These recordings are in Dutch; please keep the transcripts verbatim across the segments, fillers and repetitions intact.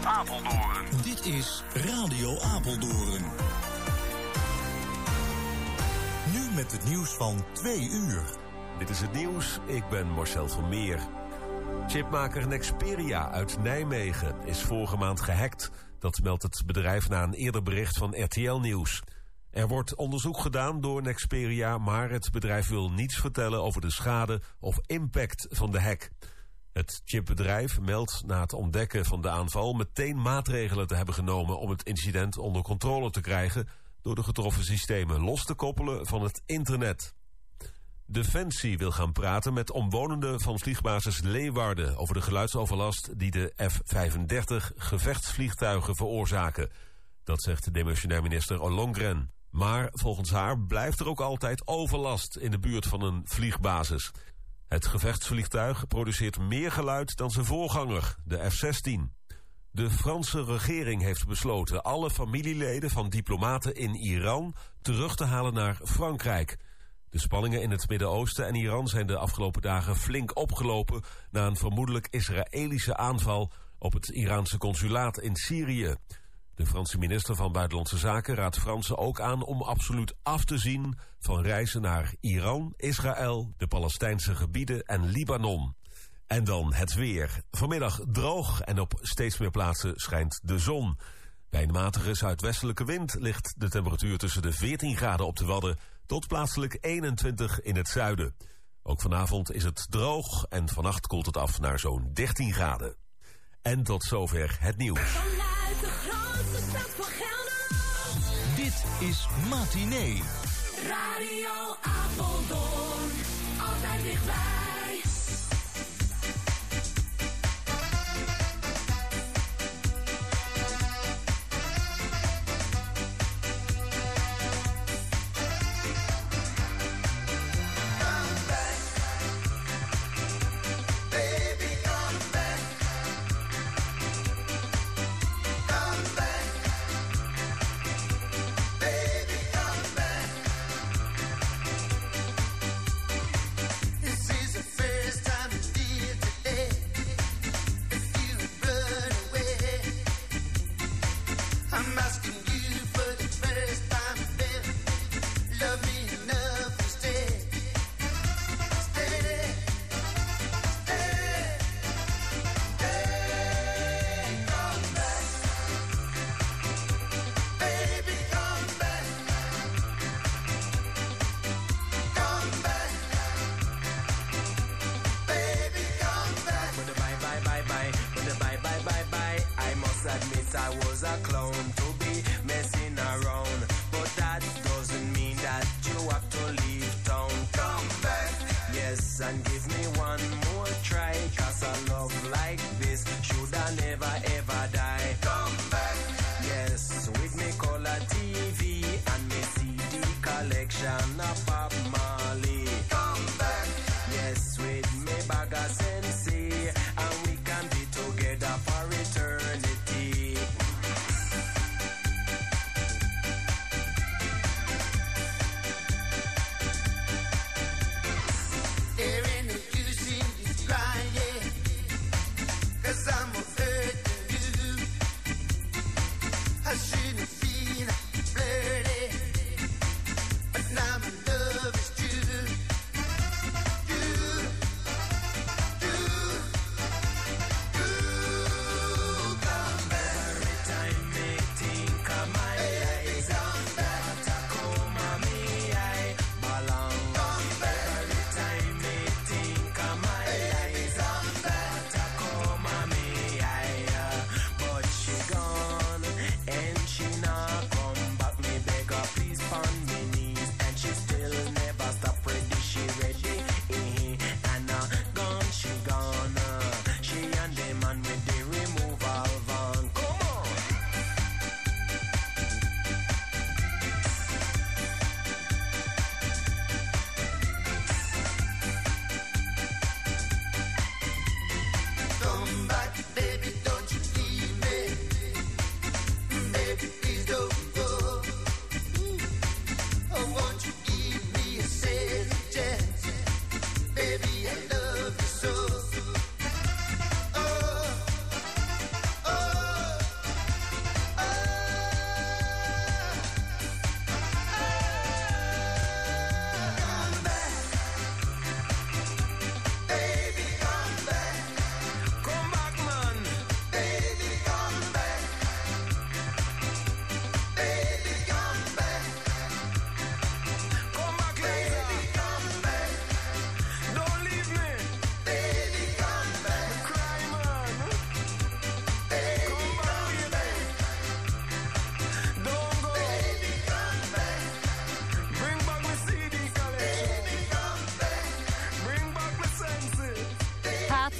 Apeldoorn. Dit is Radio Apeldoorn. Nu met het nieuws van twee uur. Dit is het nieuws, ik ben Marcel van Meer. Chipmaker Nexperia uit Nijmegen is vorige maand gehackt. Dat meldt het bedrijf na een eerder bericht van R T L Nieuws. Er wordt onderzoek gedaan door Nexperia, maar het bedrijf wil niets vertellen over de schade of impact van de hack. Het chipbedrijf meldt na het ontdekken van de aanval meteen maatregelen te hebben genomen om het incident onder controle te krijgen door de getroffen systemen los te koppelen van het internet. Defensie wil gaan praten met omwonenden van vliegbasis Leeuwarden over de geluidsoverlast die de F vijfendertig gevechtsvliegtuigen veroorzaken. Dat zegt de demissionair minister Ollongren. Maar volgens haar blijft er ook altijd overlast in de buurt van een vliegbasis. Het gevechtsvliegtuig produceert meer geluid dan zijn voorganger, de F zestien. De Franse regering heeft besloten alle familieleden van diplomaten in Iran terug te halen naar Frankrijk. De spanningen in het Midden-Oosten en Iran zijn de afgelopen dagen flink opgelopen na een vermoedelijk Israëlische aanval op het Iraanse consulaat in Syrië. De Franse minister van Buitenlandse Zaken raadt Fransen ook aan om absoluut af te zien van reizen naar Iran, Israël, de Palestijnse gebieden en Libanon. En dan het weer. Vanmiddag droog en op steeds meer plaatsen schijnt de zon. Bij een matige zuidwestelijke wind ligt de temperatuur tussen de veertien graden op de Wadden tot plaatselijk eenentwintig in het zuiden. Ook vanavond is het droog en vannacht koelt het af naar zo'n dertien graden. En tot zover het nieuws. Vanuit de grootste stad van Gelderland. Dit is Matinee. Radio Apeldoorn. Altijd dichtbij. I shouldn't have been flirty, but now I'm in love.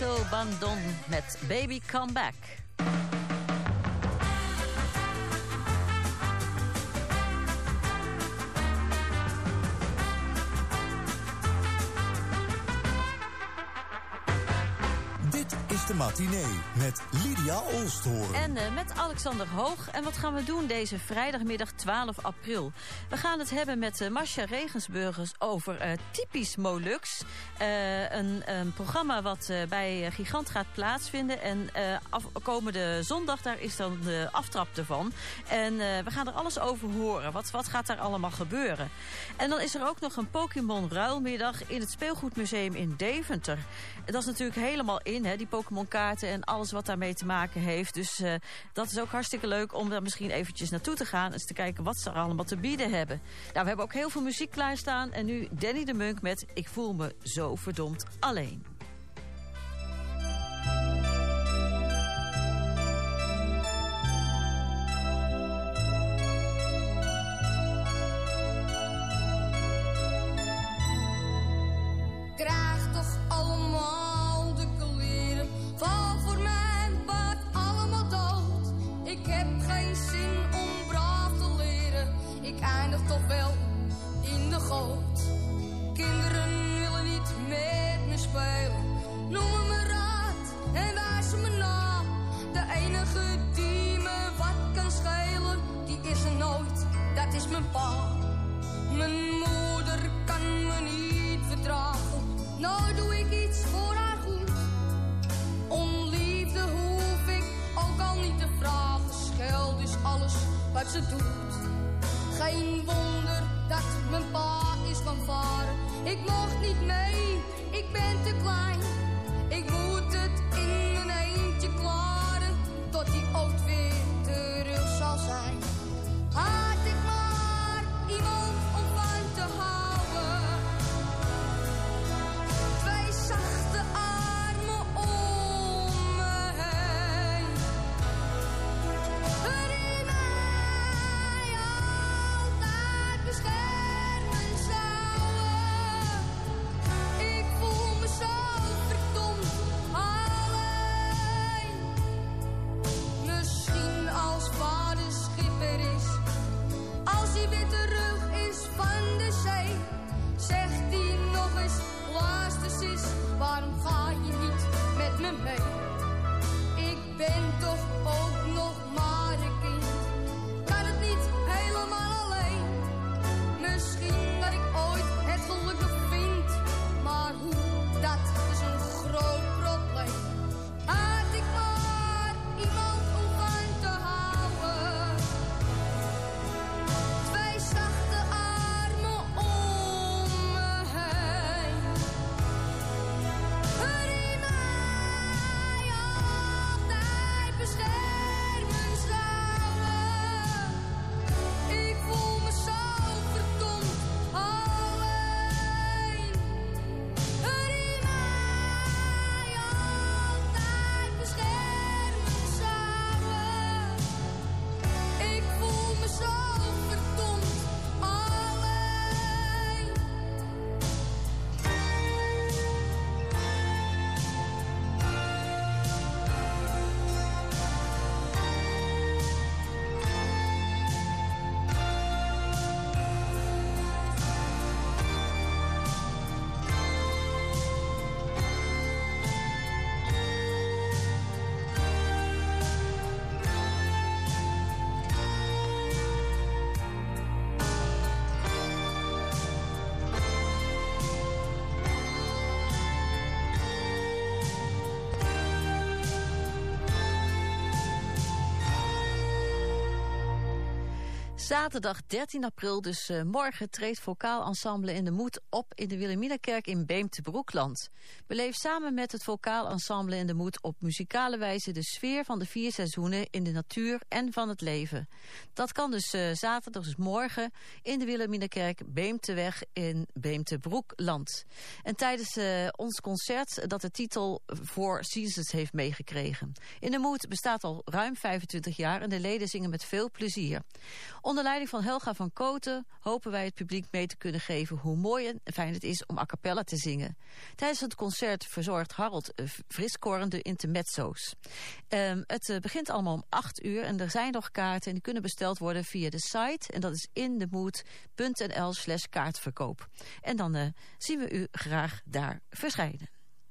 Alberto Bandon met Baby Come Back. De matinee met Lydia Oosthoorn. En uh, met Alexander Hoog. En wat gaan we doen deze vrijdagmiddag twaalf april? We gaan het hebben met uh, Marcia Regensburgers over uh, Typisch Molux. Uh, een, een programma wat uh, bij uh, Gigant gaat plaatsvinden. En uh, af, komende zondag, daar is dan de aftrap ervan. En uh, we gaan er alles over horen. Wat, wat gaat daar allemaal gebeuren? En dan is er ook nog een Pokémon ruilmiddag in het Speelgoedmuseum in Deventer. Dat is natuurlijk helemaal in, hè, die Pokémon kaarten en alles wat daarmee te maken heeft. Dus uh, dat is ook hartstikke leuk om daar misschien eventjes naartoe te gaan. Eens te kijken wat ze er allemaal te bieden hebben. Nou, we hebben ook heel veel muziek klaarstaan. En nu Danny de Munk met Ik voel me zo verdomd alleen. Draag toch allemaal de kleren. Val voor mijn paard allemaal dood. Ik heb geen zin om braaf te leren. Ik eindig toch wel in de goot. Kinderen willen niet met me spelen. Noemen me raad en wijzen me na. De enige die me wat kan schelen, die is er nooit, dat is mijn pa. Mijn moeder kan me niet verdragen. Nou doe ik iets voor haar goed. Om liefde hoef ik ook al niet te vragen. Scheld is alles wat ze doet. Geen wonder dat mijn pa is van varen. Ik mocht niet mee, ik ben te klein. Ik moet het in mijn eentje klaren. Tot die ooit weer terug zal zijn. Had ik maar iemand om van te houden. Twee zachte armen om me heen. Die mij altijd beschermen zouden. Ik voel me zo verdomd alleen. Misschien als vader schipper is, als hij weer terug is van de zee, zegt hij nog eens, luister sis, waarom ga je niet met me mee? Ik ben toch ook nog maar een kind, kan het niet helemaal alleen. Misschien dat ik ooit het geluk nog vind, maar hoe, dat is een groot probleem. Had ik maar iemand om van te houden. Twee zachte armen om me heen. Die mij altijd beschermen zouden. Ik voel me zo verdomd alleen. Die mij altijd beschermen zouden. Ik voel me zo verdomd alleen. Zaterdag dertien april, dus uh, morgen, treedt Vocaal Ensemble in de Moed op in de Wilhelminakerk in Beemte-Broekland. Beleef samen met het Vocaal Ensemble in de Moed op muzikale wijze de sfeer van de vier seizoenen in de natuur en van het leven. Dat kan dus uh, zaterdag, dus morgen, in de Wilhelminakerk Beemteweg in Beemte-Broekland. En tijdens uh, ons concert dat de titel Four Seasons heeft meegekregen. In de Moed bestaat al ruim vijfentwintig jaar en de leden zingen met veel plezier. Onder Onder leiding van Helga van Kooten hopen wij het publiek mee te kunnen geven hoe mooi en fijn het is om a cappella te zingen. Tijdens het concert verzorgt Harold Friskoorn de intermezzo's. Um, het uh, begint allemaal om acht uur en er zijn nog kaarten en die kunnen besteld worden via de site. En dat is indemood.nl slash kaartverkoop. En dan uh, zien we u graag daar verschijnen.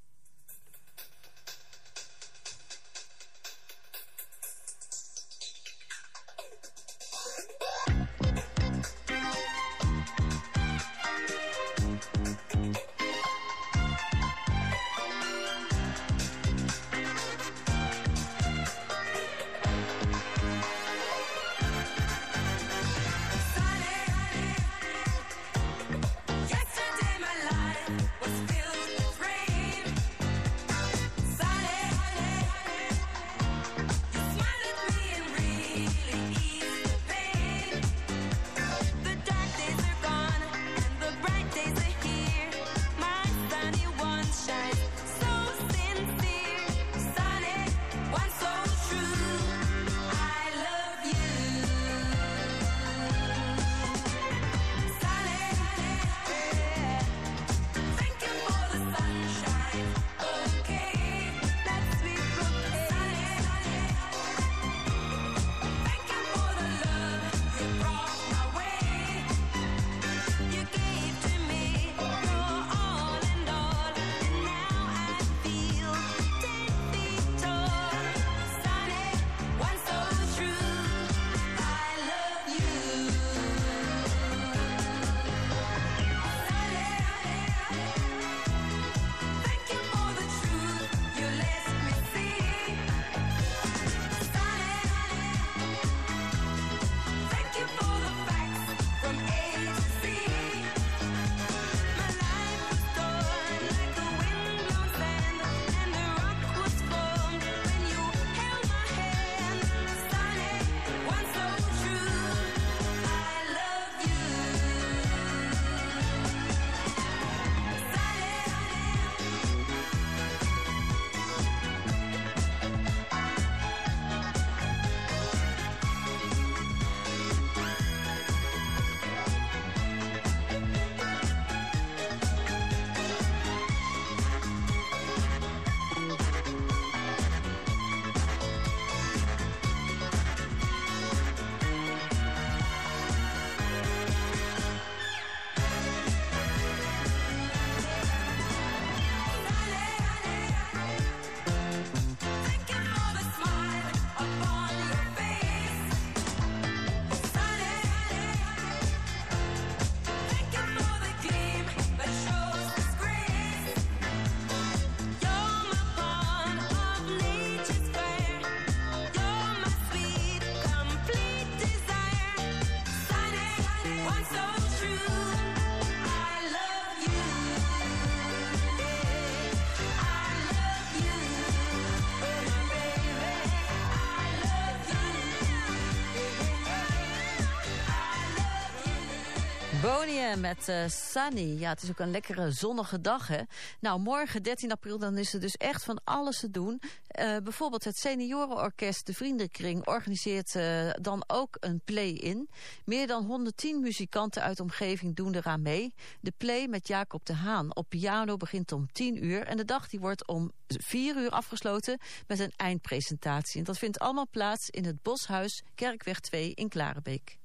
Boney met uh, Sunny. Ja, het is ook een lekkere zonnige dag, hè. Nou, morgen dertien april, dan is er dus echt van alles te doen. Uh, bijvoorbeeld het seniorenorkest De Vriendenkring organiseert uh, dan ook een play-in. Meer dan honderdtien muzikanten uit de omgeving doen eraan mee. De play met Jacob de Haan op piano begint om tien uur. En de dag die wordt om vier uur afgesloten met een eindpresentatie. En dat vindt allemaal plaats in het Boshuis, Kerkweg twee in Klarenbeek.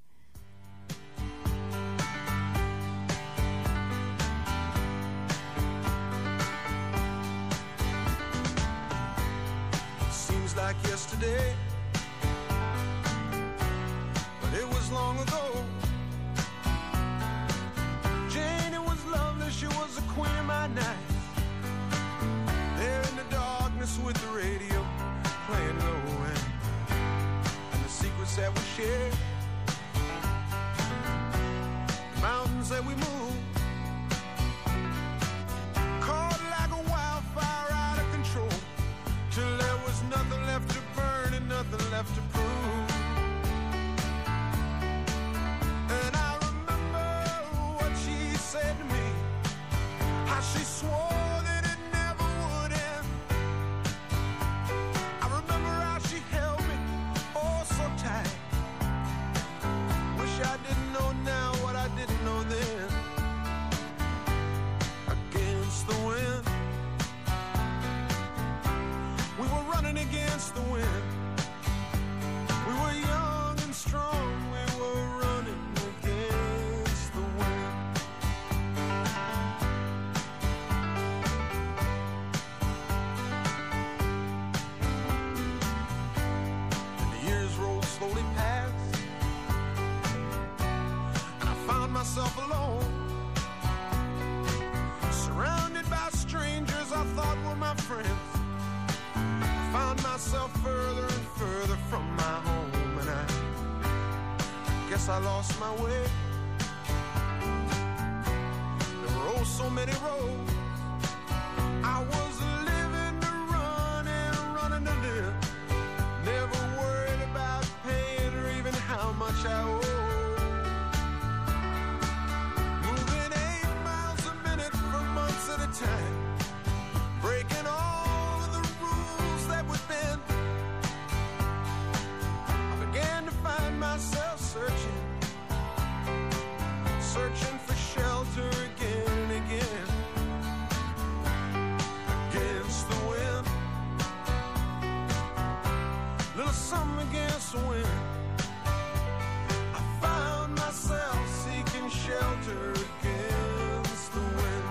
Like yesterday, but it was long ago. Jane, it was lovely, she was the queen of my night. There in the darkness with the radio playing low end, and the secrets that we shared, the mountains that we moved, caught like a wildfire out of control, till there was nothing left to burn and nothing left to prove. And I remember what she said to me, how she swore that it never would end. I remember how she held me oh so tight. Wish slowly passed, and I found myself alone, surrounded by strangers I thought were my friends. I found myself further and further from my home, and I guess I lost my way. There were oh so many roads. I was living to run and running to live, never worried about paying or even how much I owe. Moving eight miles a minute for months at a time, breaking all of the rules that would bend. I began to find myself searching, searching for shelter again and again. Against the wind, little something against the wind. I found myself seeking shelter against the wind.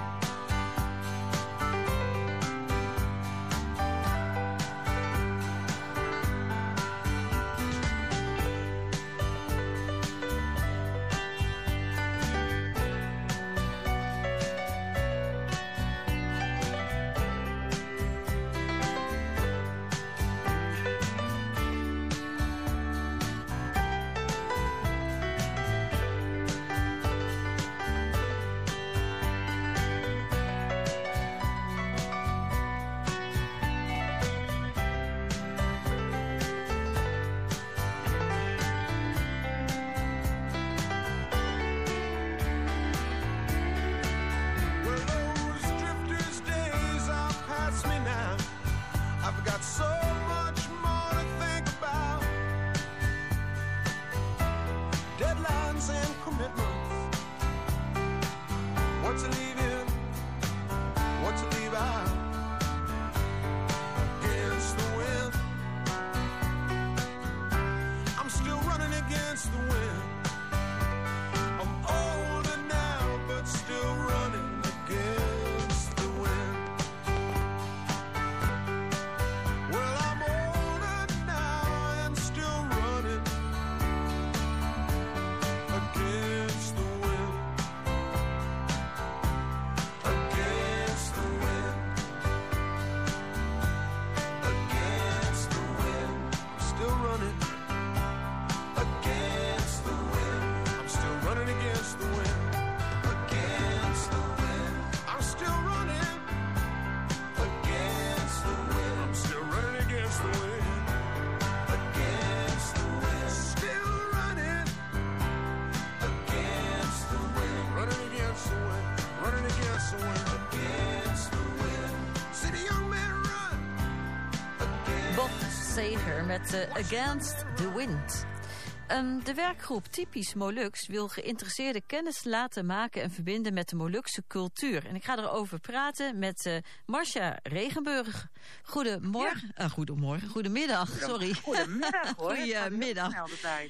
Met uh, Against the Wind. Um, de werkgroep Typisch Molux wil geïnteresseerden kennis laten maken en verbinden met de Molukse cultuur. En ik ga erover praten met uh, Marcia Regenburg. Goedemorgen. Ja. Uh, goedemorgen. Goedemiddag, sorry. Goedemiddag hoor. Goedemiddag.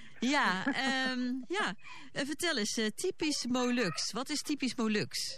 Ja, um, ja. Uh, vertel eens, uh, Typisch Molux. Wat is Typisch Molux?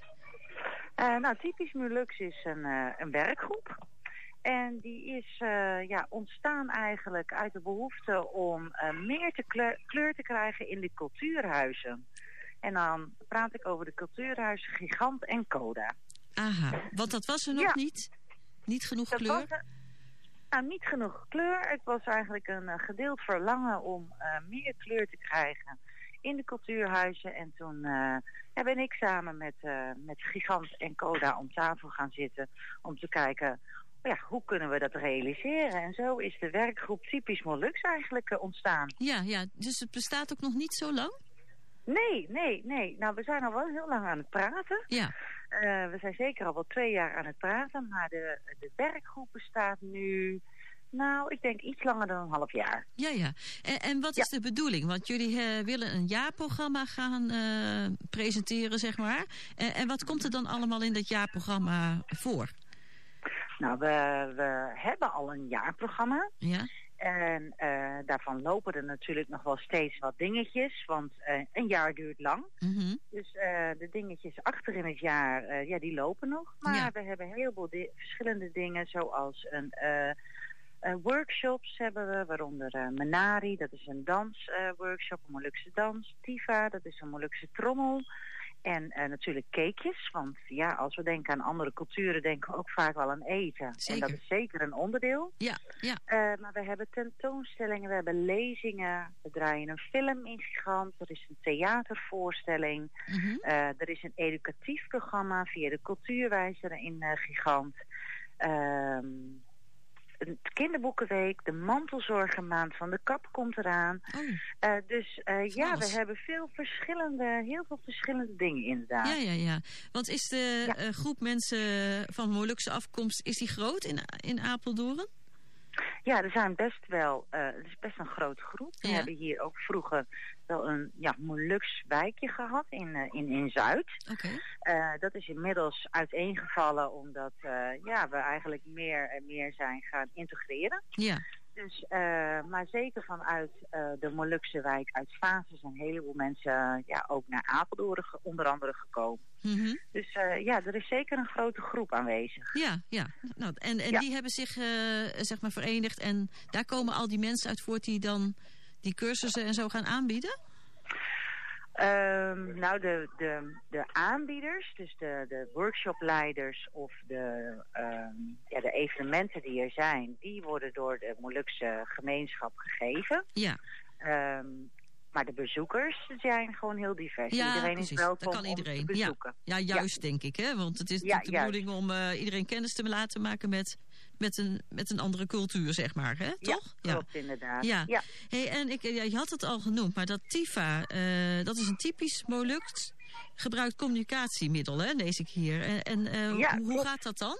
Uh, nou, Typisch Molux is een, uh, een werkgroep. En die is uh, ja, ontstaan eigenlijk uit de behoefte om uh, meer te kleur, kleur te krijgen in de cultuurhuizen. En dan praat ik over de cultuurhuizen Gigant en Coda. Aha, want dat was er nog ja. niet? Niet genoeg dat kleur? Was, nou, niet genoeg kleur. Het was eigenlijk een uh, gedeeld verlangen om uh, meer kleur te krijgen in de cultuurhuizen. En toen uh, ja, ben ik samen met, uh, met Gigant en Coda om tafel gaan zitten om te kijken... Ja, hoe kunnen we dat realiseren? En zo is de werkgroep Typisch Molux eigenlijk uh, ontstaan. Ja, ja, dus het bestaat ook nog niet zo lang? Nee, nee, nee. Nou, we zijn al wel heel lang aan het praten. Ja. Uh, we zijn zeker al wel twee jaar aan het praten. Maar de, de werkgroep bestaat nu... Nou, ik denk iets langer dan een half jaar. Ja, ja. En, en wat is ja. de bedoeling? Want jullie uh, willen een jaarprogramma gaan uh, presenteren, zeg maar. En, en wat komt er dan allemaal in dat jaarprogramma voor? Nou, we, we hebben al een jaarprogramma. Ja. En uh, daarvan lopen er natuurlijk nog wel steeds wat dingetjes. Want uh, een jaar duurt lang. Mm-hmm. Dus uh, de dingetjes achter in het jaar, uh, ja, die lopen nog. Maar ja. we hebben een heleboel di- verschillende dingen. Zoals een, uh, Uh, workshops hebben we, waaronder uh, Menari, dat is een dansworkshop, uh, een Molukse dans. Tifa, dat is een Molukse trommel. En uh, natuurlijk cakejes, want ja, als we denken aan andere culturen, denken we ook vaak wel aan eten. Zeker. En dat is zeker een onderdeel. Ja, ja. Uh, maar we hebben tentoonstellingen, we hebben lezingen, we draaien een film in Gigant, er is een theatervoorstelling, Mm-hmm. uh, er is een educatief programma via de Cultuurwijzer in uh, Gigant. Uh, de kinderboekenweek, de mantelzorgenmaand van de Kap komt eraan. Oh. Uh, dus uh, ja, alles. we hebben veel verschillende, heel veel verschillende dingen inderdaad. Ja, ja, ja. Want is de Ja. uh, groep mensen van Molukse afkomst, is die groot in, in Apeldoorn? Ja, er zijn best wel, uh, het is best een grote groep. We Ja. hebben hier ook vroeger wel een ja, Moluks wijkje gehad in, uh, in, in Zuid. Oké. Uh, dat is inmiddels uiteengevallen omdat uh, ja, we eigenlijk meer en meer zijn gaan integreren. Ja. Dus, uh, maar zeker vanuit uh, de Molukse wijk uit Vaasa zijn een heleboel mensen uh, ja, ook naar Apeldoorn ge- onder andere gekomen. Mm-hmm. Dus uh, ja, er is zeker een grote groep aanwezig. Ja, ja. Nou, en en Ja. die hebben zich uh, zeg maar verenigd en daar komen al die mensen uit voort die dan die cursussen en zo gaan aanbieden? Um, nou, de, de, de aanbieders, dus de, de workshopleiders of de, um, ja, de evenementen die er zijn, die worden door de Molukse gemeenschap gegeven. Ja. Um, maar de bezoekers zijn gewoon heel divers. Ja, iedereen precies. is welkom Dat kan iedereen. om te bezoeken. Ja, ja juist denk ik. Hè? Want het is Ja, natuurlijk de juist. bedoeling om uh, iedereen kennis te laten maken met, met, een, met een andere cultuur, zeg maar. Hè? Toch? Ja, klopt inderdaad. Ja. Ja. Hey, en ik, ja, je had het al genoemd, maar dat Tifa, uh, dat is een typisch Moluks gebruikt communicatiemiddel, hè, lees ik hier. En, en uh, Ja, hoe klopt. gaat dat dan?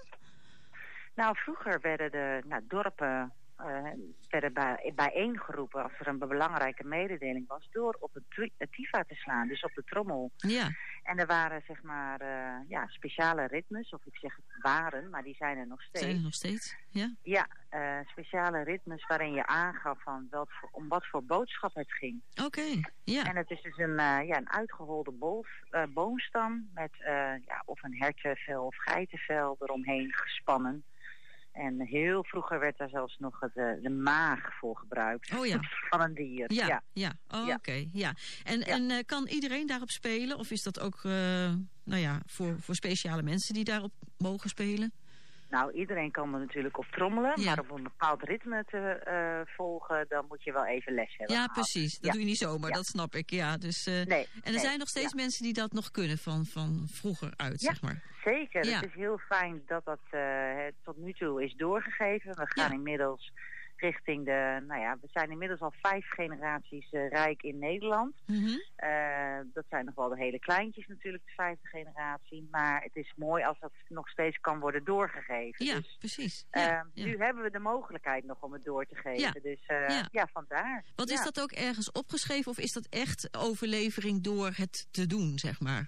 Nou, vroeger werden de nou, dorpen uh, werden bij, bijeengeroepen als er een belangrijke mededeling was door op het, tri- het Tifa te slaan, dus op de trommel. Ja. En er waren zeg maar uh, ja, speciale ritmes, of ik zeg het waren, maar die zijn er nog steeds. Zijn er nog steeds? Ja. Ja, uh, speciale ritmes waarin je aangaf van wat voor, om wat voor boodschap het ging. Oké, okay. Ja. En het is dus een, uh, ja, een uitgeholde bol, uh, boomstam met uh, ja, of een hertenvel of geitenvel eromheen gespannen. En heel vroeger werd daar zelfs nog het, uh, de maag voor gebruikt. Oh ja. Van een dier. Ja, ja. ja. Oh, Ja. oké. Okay. Ja. En, Ja. en uh, kan iedereen daarop spelen? Of is dat ook uh, nou ja, voor, voor speciale mensen die daarop mogen spelen? Nou, iedereen kan er natuurlijk op trommelen, Ja. maar op een bepaald ritme te uh, volgen, dan moet je wel even les hebben Ja, gehad. precies. Dat Ja. doe je niet zomaar, Ja. dat snap ik. Ja, dus, uh, Nee, en er nee, zijn nog steeds ja. mensen die dat nog kunnen van, van vroeger uit, Ja. zeg maar. Zeker, Ja. het is heel fijn dat dat uh, tot nu toe is doorgegeven. We gaan Ja. inmiddels richting de, nou ja, we zijn inmiddels al vijf generaties uh, rijk in Nederland. Mm-hmm. Uh, dat zijn nog wel de hele kleintjes natuurlijk, de vijfde generatie. Maar het is mooi als dat nog steeds kan worden doorgegeven. Ja, dus, precies. uh, Ja, ja. Nu hebben we de mogelijkheid nog om het door te geven. Ja. Dus uh, Ja. ja, vandaar. Want ja. is dat ook ergens opgeschreven of is dat echt overlevering door het te doen, zeg maar?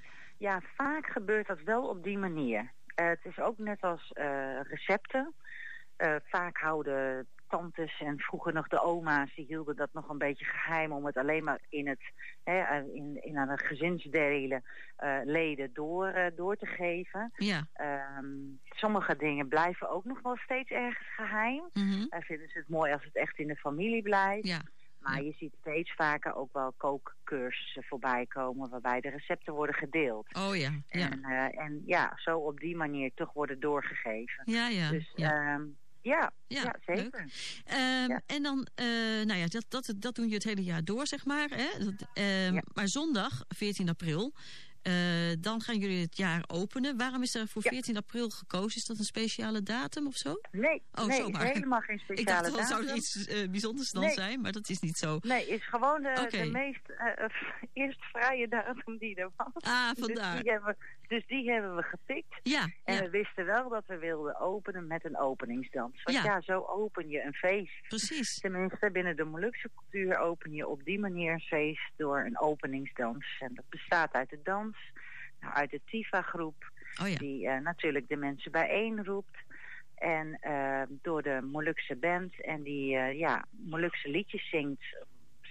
Ja, vaak gebeurt dat wel op die manier. Uh, het is ook net als uh, recepten. Uh, vaak houden tantes en vroeger nog de oma's, die hielden dat nog een beetje geheim om het alleen maar in het hè, in, in aan de gezinsdelen uh, leden door, uh, door te geven. Ja. Um, sommige dingen blijven ook nog wel steeds ergens geheim. Mm-hmm. Uh, vinden ze het mooi als het echt in de familie blijft. Ja. Maar Ja. je ziet steeds vaker ook wel kookcursussen voorbij komen waarbij de recepten worden gedeeld. Oh ja. Ja. En, uh, en ja, zo op die manier toch worden doorgegeven. Ja, ja. Dus ja. um, ja, Ja, ja, zeker. Um, Ja. En dan, uh, nou ja, dat, dat, dat doen je het hele jaar door, zeg maar. Hè? Dat, um, Ja. Maar zondag, veertien april, uh, dan gaan jullie het jaar openen. Waarom is er voor Ja. veertien april gekozen? Is dat een speciale datum of zo? Nee, Oh, nee zomaar. is helemaal geen Ik speciale dacht, dan zou er datum. iets uh, bijzonders dan Nee. zijn, maar dat is niet zo. Nee, is gewoon de, Oké. de meest uh, eerst vrije datum die er was. Ah, Dus vandaar. die hebben, dus die hebben we gepikt. Ja, En ja, we wisten wel dat we wilden openen met een openingsdans. Want Ja. ja, zo open je een feest. precies. Tenminste, binnen de Molukse cultuur open je op die manier een feest door een openingsdans. En dat bestaat uit de dans, nou, uit de Tifa-groep, Oh ja, die uh, natuurlijk de mensen bijeenroept. En uh, door de Molukse band en die uh, ja, Molukse liedjes zingt,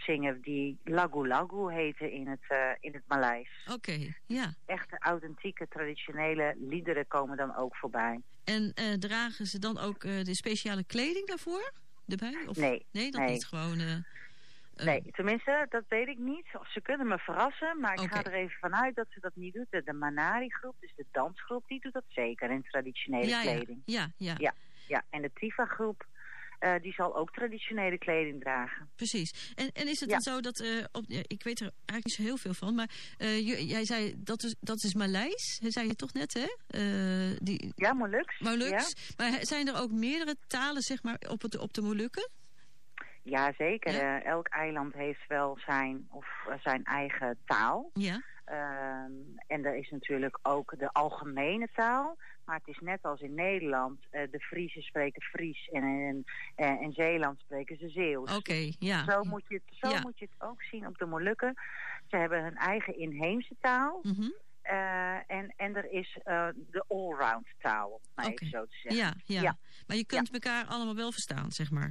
zingen die Lagu Lagu heten in het, uh, in het Maleis. Oké, okay, ja. Echte authentieke traditionele liederen komen dan ook voorbij. En uh, dragen ze dan ook uh, de speciale kleding daarvoor? Erbij? Of, nee. Nee, dat nee. niet gewoon... Uh, uh, nee, tenminste, dat weet ik niet. Of ze kunnen me verrassen, maar ik okay. ga er even vanuit dat ze dat niet doet. De, de Manari-groep, dus de dansgroep, die doet dat zeker in traditionele ja, kleding. Ja, ja, ja. ja, ja. En de Tifa-groep, uh, die zal ook traditionele kleding dragen. Precies. En, en is het ja. dan zo dat, uh, op, ja, ik weet er eigenlijk niet zo heel veel van, maar uh, jij zei, dat is, dat is Maleis, zei je toch net, hè? Uh, die, ja, Moluks. Moluks. Ja. Maar zijn er ook meerdere talen, zeg maar, op, het, op de Molukken? Ja, zeker. Ja? Uh, elk eiland heeft wel zijn, of, uh, zijn eigen taal. Ja. Um, en er is natuurlijk ook de algemene taal. Maar het is net als in Nederland. Uh, de Friezen spreken Fries en in, uh, in Zeeland spreken ze Zeeuws. Oké, okay, ja. Zo, moet je, het, zo ja. moet je het ook zien op de Molukken. Ze hebben hun eigen inheemse taal. Mm-hmm. Uh, en, en er is uh, de allround taal, om het maar okay. even zo te zeggen. Ja, ja. ja. Maar je kunt ja. elkaar allemaal wel verstaan, zeg maar.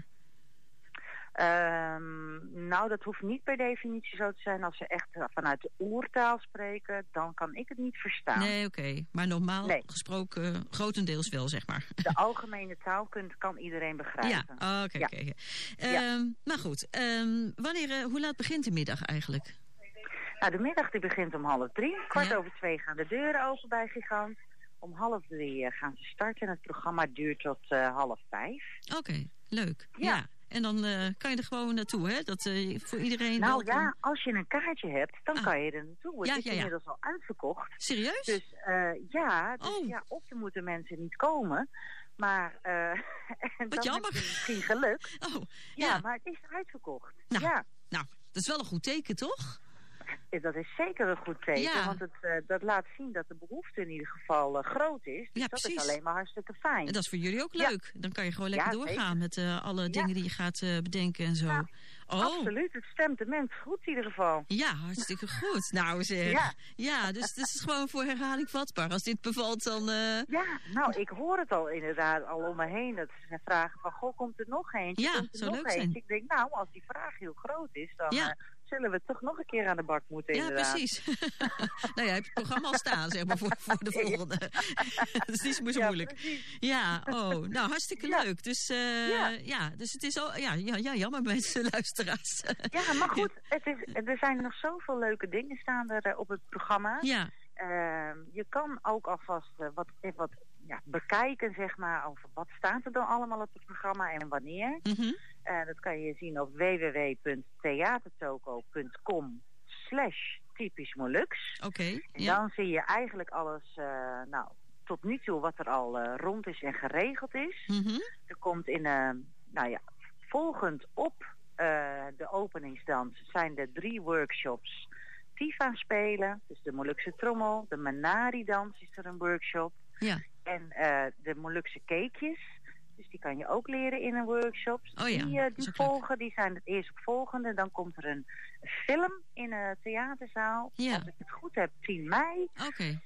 Um, nou, dat hoeft niet per definitie zo te zijn. Als ze echt vanuit de oertaal spreken, dan kan ik het niet verstaan. Nee, oké. Okay. Maar normaal nee. gesproken uh, grotendeels wel, zeg maar. De algemene taal kunt, kan iedereen begrijpen. Ja, oké. Okay, ja. okay. um, ja. Maar goed, um, wanneer, uh, hoe laat begint de middag eigenlijk? Nou, de middag die begint om half drie. Kwart ja. over twee gaan de deuren open bij Gigant. Om half drie uh, gaan ze starten en het programma duurt tot uh, half vijf. Oké, okay, leuk. Ja. ja. En dan uh, kan je er gewoon naartoe, hè? Dat uh, voor iedereen... Nou welkom. Ja, als je een kaartje hebt, dan ah. kan je er naartoe. Het ja, is ja, ja. inmiddels al uitverkocht. Serieus? Dus uh, ja, dus oh. ja, of er moeten mensen niet komen. Maar uh, en Wat dan jammer. heb je misschien geluk. Oh, ja. ja, maar het is uitverkocht. Nou, ja. nou, dat is wel een goed teken, toch? Dat is zeker een goed teken, ja. want het, uh, dat laat zien dat de behoefte in ieder geval uh, groot is. Dus ja, dat precies. is alleen maar hartstikke fijn. En dat is voor jullie ook leuk. Ja. Dan kan je gewoon lekker ja, doorgaan zeker. met uh, alle dingen ja. die je gaat uh, bedenken en zo. Ja, oh. Absoluut, het stemt de mens goed in ieder geval. Ja, hartstikke goed. Nou zeg. Ja, ja dus het is gewoon voor herhaling vatbaar. Als dit bevalt, dan... Uh... Ja, nou, ik hoor het al inderdaad al om me heen. Dat ze vragen van, goh, komt er nog eentje? Ja, komt er zou nog leuk zijn. eentje? Ik denk, nou, als die vraag heel groot is, dan... Ja. Uh, zullen we toch nog een keer aan de bak moeten, ja, inderdaad. Precies. nou ja, heb je het programma al staan, zeg maar, voor, voor de volgende. Dus die is niet zo ja, moeilijk. Precies. Ja, oh, nou, hartstikke ja. leuk. Dus, uh, ja. ja, dus het is al, ja, ja, ja jammer mensen, luisteraars. ja, maar goed, het is, er zijn nog zoveel leuke dingen staan er uh, op het programma. Ja. Uh, je kan ook alvast uh, wat, wat ja, bekijken, zeg maar, over wat staat er dan allemaal op het programma en wanneer. Mm-hmm. Uh, dat kan je zien op w w w punt theatertoko punt com slash typisch Molux. Oké. Okay, en ja. dan zie je eigenlijk alles, uh, nou, tot nu toe wat er al uh, rond is en geregeld is. Mm-hmm. Er komt in, uh, nou ja, volgend op uh, de openingsdans zijn er drie workshops. Tifa spelen, dus de Molukse trommel, de Manari-dans is er een workshop. Ja. En uh, de Molukse cakejes. Dus die kan je ook leren in een workshop. Oh ja, die uh, die volgen, leuk. Die zijn het eerstopvolgende. Dan komt er een film in een theaterzaal. Ja. Als ik het goed heb, tien mei. Oké. Okay.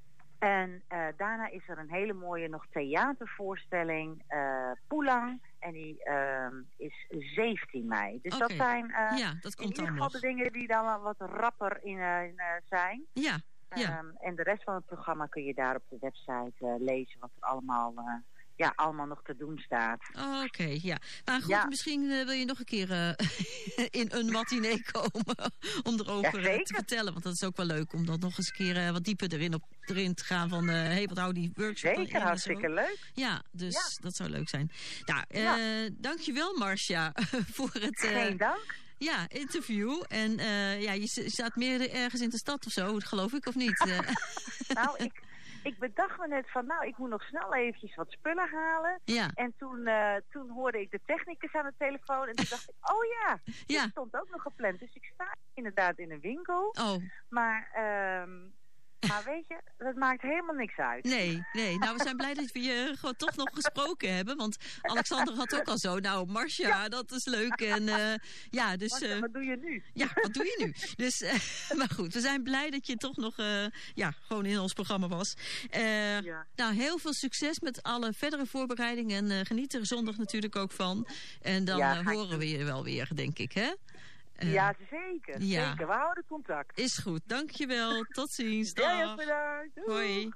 En uh, daarna is er een hele mooie nog theatervoorstelling. Uh, Poelang. En die uh, is zeventien mei. Dus okay. dat zijn uh, ja, dat komt in ieder geval de dingen die dan wat rapper in, uh, in uh, zijn. Ja. Ja. Um, en de rest van het programma kun je daar op de website uh, lezen wat er allemaal, uh, ja, allemaal nog te doen staat. Oh, Oké, okay, ja. Maar goed, ja. misschien uh, wil je nog een keer uh, in een matinee komen om erover ja, uh, te vertellen. Want dat is ook wel leuk om dan nog eens een keer uh, wat dieper erin, op, erin te gaan van, hé, uh, hey, wat houdt die workshop Zeker, in? hartstikke leuk. Ja, dus ja. dat zou leuk zijn. Nou, uh, ja. dankjewel Marcia voor het... Uh, Geen dank. Ja, interview. En uh, ja, je staat meer ergens in de stad of zo, geloof ik, of niet? nou, ik, ik bedacht me net van, nou, ik moet nog snel eventjes wat spullen halen. Ja. En toen, uh, toen hoorde ik de technicus aan de telefoon en toen dacht ik, oh ja, ja. dat stond ook nog gepland. Dus ik sta inderdaad in een winkel. Oh. Maar... Um, Maar weet je, dat maakt helemaal niks uit. Nee, nee. Nou, we zijn blij dat we je gewoon toch nog gesproken hebben. Want Alexander had ook al zo. Nou, Marcia, ja. dat is leuk. En uh, ja, dus... Marcia, uh, wat doe je nu? Ja, wat doe je nu? Dus, uh, maar goed, we zijn blij dat je toch nog uh, ja, gewoon in ons programma was. Uh, ja. Nou, heel veel succes met alle verdere voorbereidingen. En uh, geniet er zondag natuurlijk ook van. En dan ja, uh, horen we je wel weer, denk ik, hè? Uh, ja, zeker. Ja. Zeker. We houden contact. Is goed, dankjewel. Tot ziens. Ja, ja, Dag. bedankt. Doei. Hoi.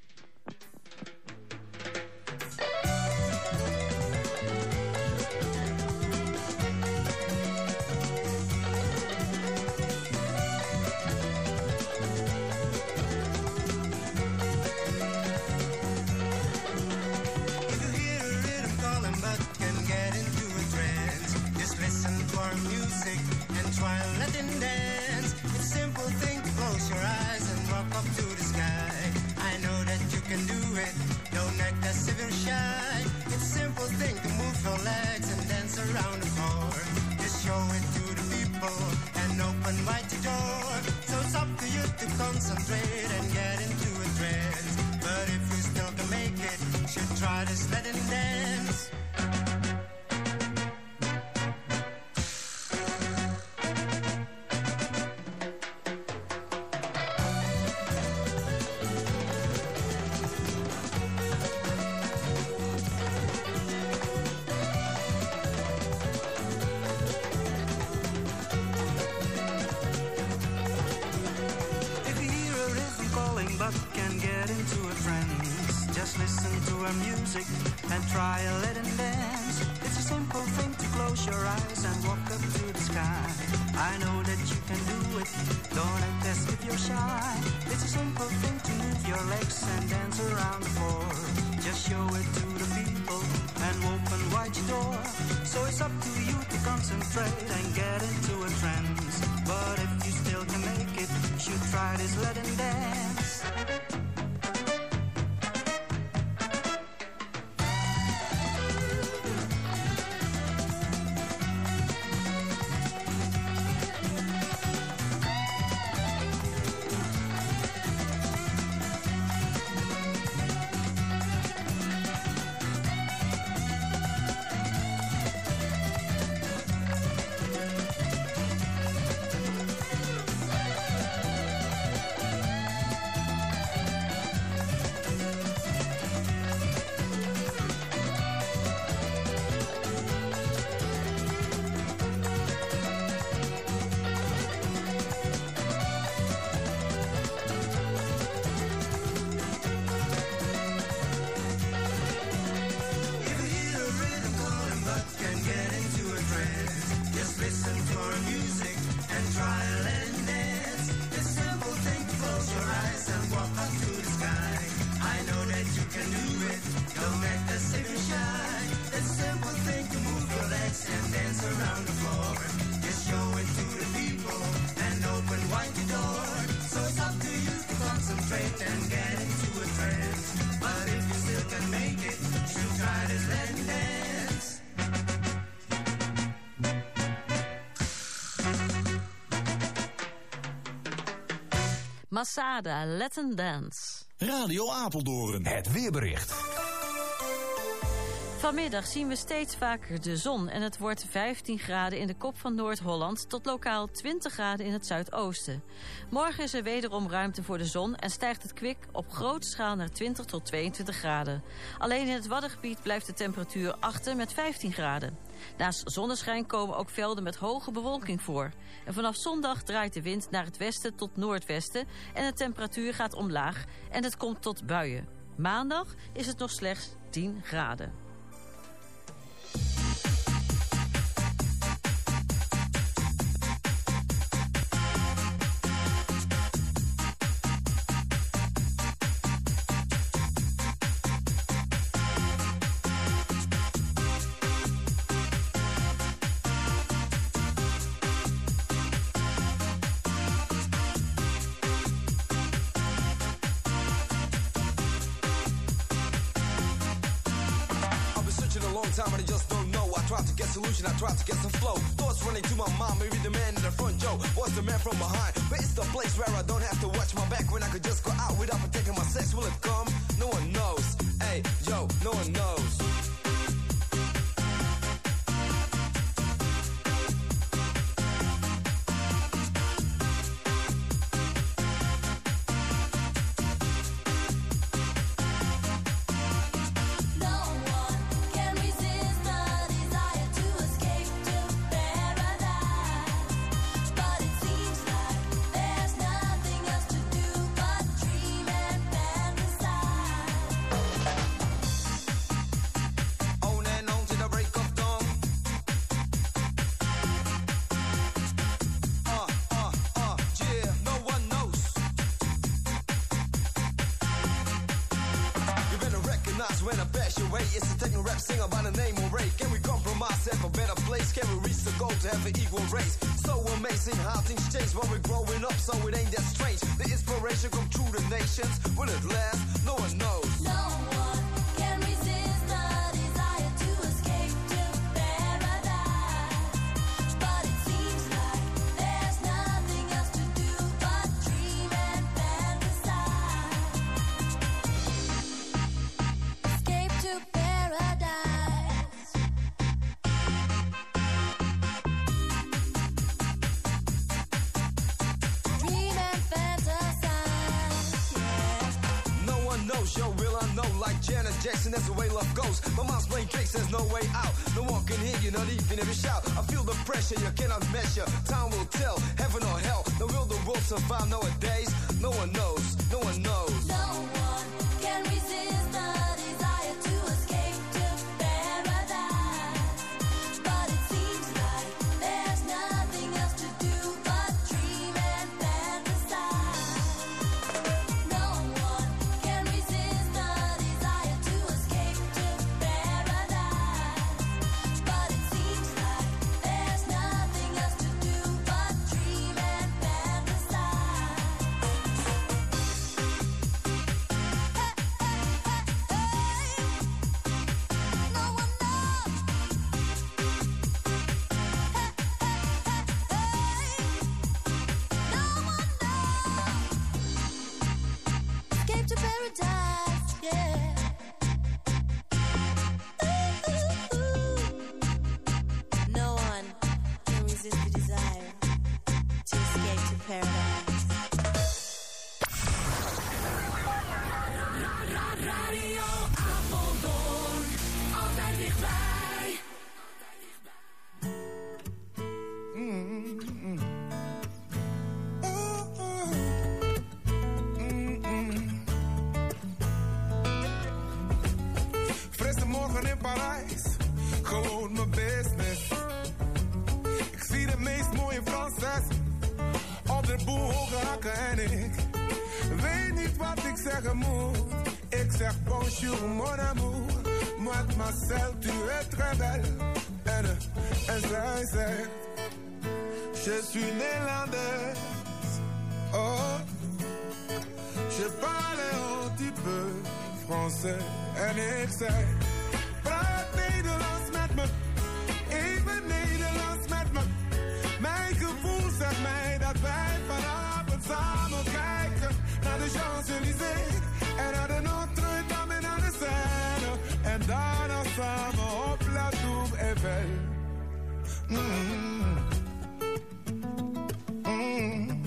Music and try letting dance. It's a simple thing to close your eyes and walk up to the sky. I know that you can do it. Don't act as if you're shy. It's a simple thing to move your legs and dance around the floor. Just show it to the people and open wide the door. So it's up to you to concentrate and get into a trance. But if you still can make it, you should try this letting dance. Music and try a little dance. It's a simple thing to close your eyes and walk up to the sky. I know that you can do it. Don't act as if you're shy. It's a simple thing to move your legs and dance around the floor. Just show it to the people and open wide your door. So it's up to you to concentrate and get into a trance. But if you still can make it, you should try this Latin dance. Masada, Latin Dance. Radio Apeldoorn. Het weerbericht. Vanmiddag zien we steeds vaker de zon en het wordt vijftien graden in de kop van Noord-Holland tot lokaal twintig graden in het zuidoosten. Morgen is er wederom ruimte voor de zon en stijgt het kwik op grote schaal naar twintig tot tweeëntwintig graden. Alleen in het Waddengebied blijft de temperatuur achter met vijftien graden. Naast zonneschijn komen ook velden met hoge bewolking voor. En vanaf zondag draait de wind naar het westen tot noordwesten en de temperatuur gaat omlaag en het komt tot buien. Maandag is het nog slechts tien graden. Time and I just don't know. I try to get solution, I try to get some flow. Thoughts running to my mind, maybe the man in the front, Joe. What's the man from behind? But it's the place where I don't have to watch my back when I could just go out without protecting my sex. Will it come? No one knows. Hey, yo, no one knows. It's a techno rap singer by the name of Ray. Can we compromise, have a better place? Can we reach the goal to have an equal race? So amazing how things change when we're growing up, so it ain't that strange. The inspiration come through the nations. Will it last? No one knows. No one can resist the desire to escape to paradise. But it seems like there's nothing else to do but dream and fantasize. Escape to paradise. Dream and fantasize. Yeah. No one knows, yo, will I know? Like Janet Jackson, that's the way love goes. My mind's playing tricks, there's no way out. No one can hear you, not even if you shout. I feel the pressure, you cannot measure. Time will tell, heaven or hell. Now will the world survive nowadays? No one knows, no one knows. No one can resist the desire to escape to paradise. But it seems like there's nothing else to do but dream and fantasize. No one can resist the desire to escape to paradise. But it seems like there's nothing else to do but dream and fantasize. No one knows. No one knows. Escape to paradise, yeah. No one can resist the desire to escape to paradise. Radio Apeldoorn, altijd dichtbij. Frisse morgen in Parijs, gewoon mijn business. Ik zie de meest mooie Franses op de boel hoge hakken en ik weet niet wat ik zeggen moet. Ik zeg bonjour mon amour, mademoiselle tu es très belle. En, eh, en zij zegt, je suis néerlandaise. Oh, je parle un petit peu français. En ik zeg, praat Nederlands met me, even Nederlands met me. Mijn gevoel zegt mij dat wij vanavond samen kijken naar de Champs-Élysées en naar de Notre-Dame en naar de Seine. En daarna samen op La Tour Eiffel. Mm. Mm.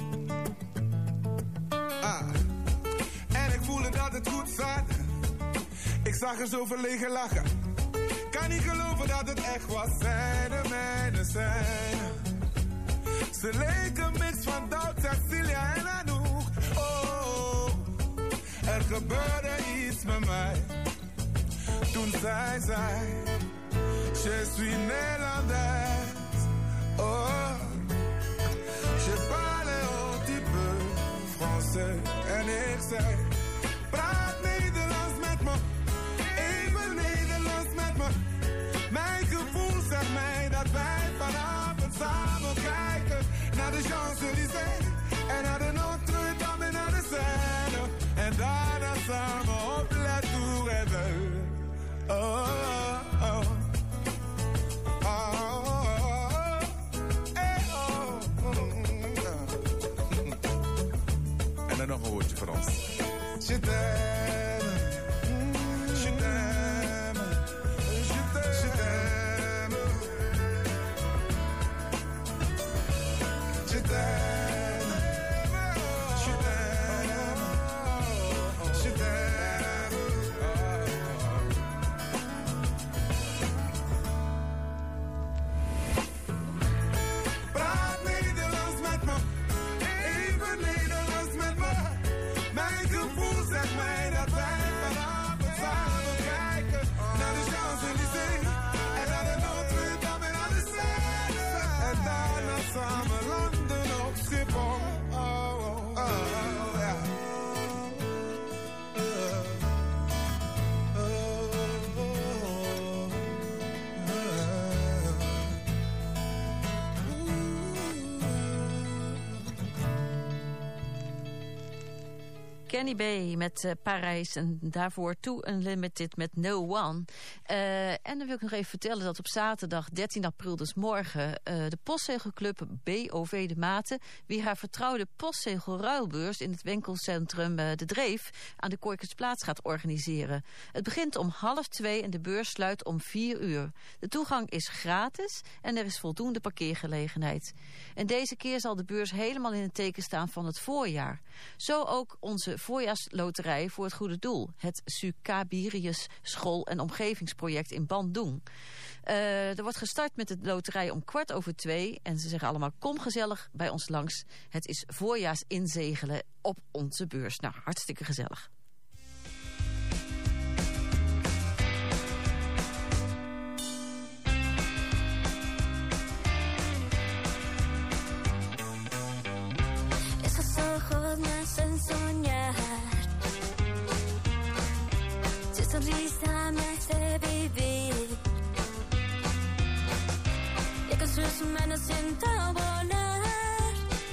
Ah. En ik voelde dat het goed zat. Ik zag er zo verlegen lachen. Kan niet geloven dat het echt was. Zij de mijne zijn. Ze leken een mix van Doubt, Cecilia en Anouk. Oh, er gebeurde iets met mij. Toen zij zei, je suis Nederlandaise. Oh, je parle un petit peu français. En ik zei, praat Nederlands met me, even Nederlands met me. Mijn gevoel zegt mij dat wij vanavond samen kijken naar de Champs-Élysées en naar de Notre-Dame en naar de Seine. En daarna samen op La Tour Eiffel. Oh, oh, oh, oh, oh, eh, oh, oh. En dan nog een woordje voor ons. Je t'aime, je t'aime, je t'aime, je t'aime, je t'aime, je t'aime, je t'aime. Praat Nederlands met me, even Nederlands met me. Mijn gevoel zegt mij dat wij vanavond samen kijken naar de Champs-Élysées en naar de Notre-Dame en naar de Seine. En daarna samen landen op Schiphol. Oh, oh, oh, oh, ja. Uh, uh, uh, Kenny B met uh, Parijs en daarvoor Too Unlimited met No One. Uh, en dan wil ik nog even vertellen dat op zaterdag dertien april, dus morgen, uh, de postzegelclub B O V De Maten weer haar vertrouwde postzegelruilbeurs in het winkelcentrum uh, De Dreef aan de Kooikersplaats gaat organiseren. Het begint om half twee en de beurs sluit om vier uur. De toegang is gratis en er is voldoende parkeergelegenheid. En deze keer zal de beurs helemaal in het teken staan van het voorjaar. Zo ook onze voorjaarsloterij voor het goede doel. Het Sucabirius School- en Omgevingsproject in Bandung. Uh, er wordt gestart met de loterij om kwart over twee. En ze zeggen allemaal, kom gezellig bij ons langs. Het is voorjaars inzegelen op onze beurs. Nou, hartstikke gezellig. Soñar, tu sonrisa me hace vivir y con sus manos siento volar,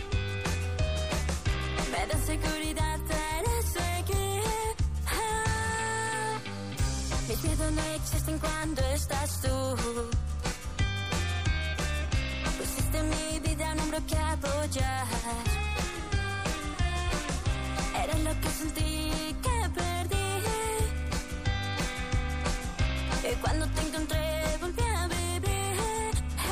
me da seguridad para seguir. Ah, mis miedos no existen cuando estás tú, pusiste en mi vida un hombro que apoyar. Era lo que sentí que perdí. Y cuando te encontré volví a vivir.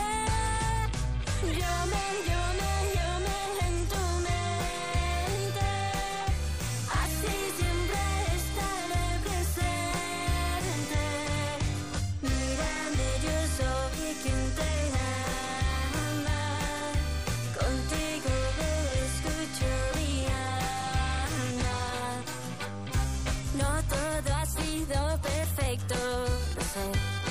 Yo me, yo me, yo me en tu mente. Así siempre estaré presente. Mírame, yo soy quien te ama. Contigo escucho mi alma. No todo ha sido perfecto, lo sé.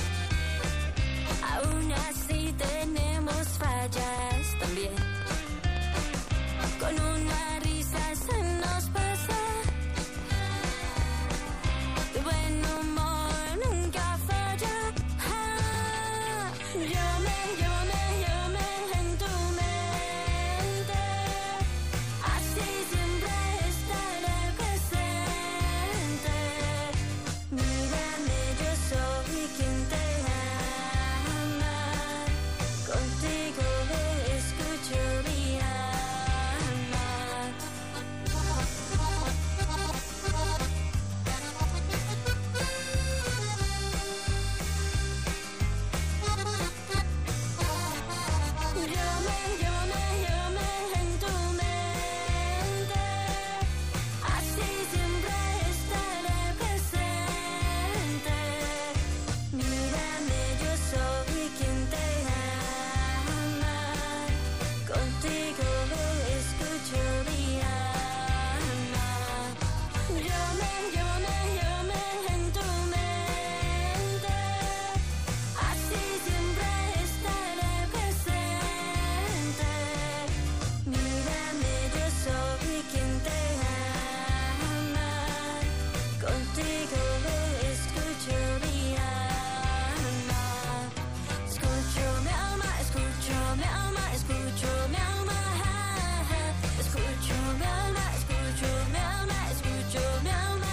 Aún así tenemos fallas también. Con una risa se nos pasa. Tu buen humor nunca falla. Ah, yo me, yo me, yo me en tu mente. Así siempre estaré presente. Mírame, yo soy quien te ama. Contigo escucho mi alma. Yo me, yo me, yo me en tu mente. Así siempre estaré presente. Mírame, yo soy quien te ama. Contigo escucho mi alma. Yo me, yo me, yo me en tu mente. Así siempre estaré presente. Mírame, yo soy quien te ama. Contigo escucho mi alma. Escucho mi alma, escucho mi alma, escucho mi alma. Escucho mi alma, escucho mi alma, escucho mi alma.